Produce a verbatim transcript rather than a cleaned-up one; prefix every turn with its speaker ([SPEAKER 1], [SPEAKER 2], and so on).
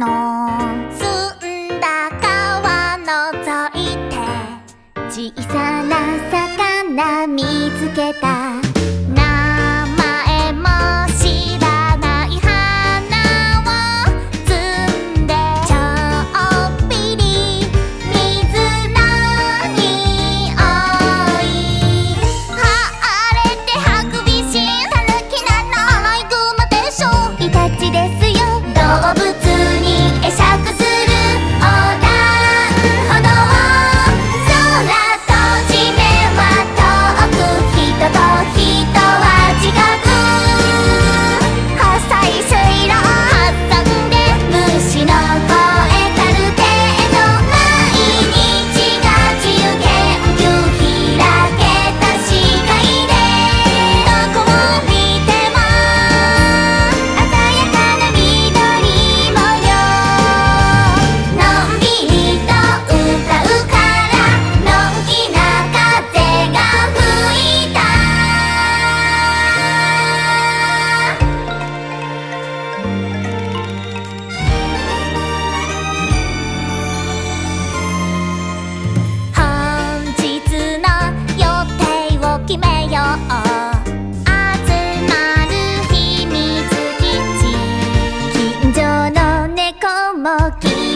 [SPEAKER 1] の澄んだ川覗いて小さな魚見つけた。名前も知らない花を摘んでちょっぴり水の匂い。晴れてハクビシンタヌキなのアライグマでしょ。イタチですよ。動物に会釈する横断歩道。空と地面は遠く、人と人は違う。細い水路挟んで虫の声たる程度。毎日が自由研究開けた視界でどこを見ても鮮やかな緑模様。のんびりと歌うからのんきな風が吹いた。本日の予定を決めよう。集まる秘密基地。近所の猫も聞い